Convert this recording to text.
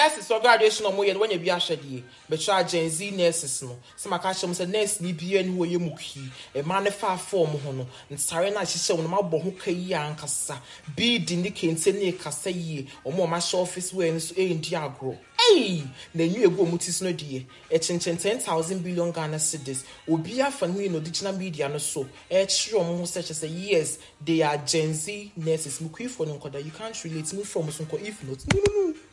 nurses for graduation or more when you be a shady, but try Gen Z nurses no. Some catch a nurse ni be and who you muki, a man far form hono, and Sarena she show my bohuka yan cassa, be indicating sending cassa ye, or more my office wins in Diagro. Hey, then you go mutis no dear, a 10,000 billion Ghana cedis, will be a fan no digital media no so, sure such as a yes, they are Gen Z nurses, Muki for no, you can't relate me from Sunko if not. No.